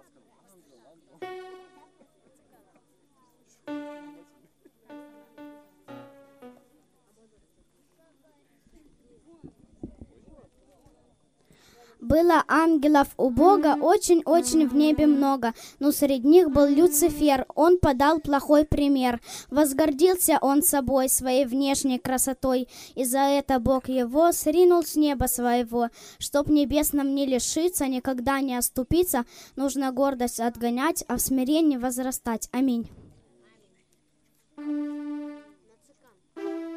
Было ангелов у Бога очень-очень в небе много, но среди них был Люцифер, он подал плохой пример. Возгордился он собой, своей внешней красотой, и за это Бог его сринул с неба своего. Чтоб небесном не лишиться, никогда не оступиться, нужно гордость отгонять, а в смирении возрастать. Аминь.